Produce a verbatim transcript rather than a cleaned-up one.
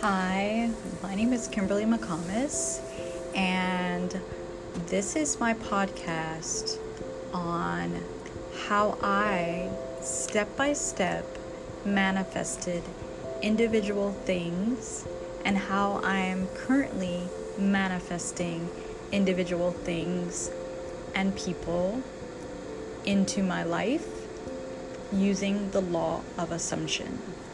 Hi, my name is Kimberly McComas, and this is my podcast on how I step by step manifested individual things and how I am currently manifesting individual things and people into my life using the law of assumption.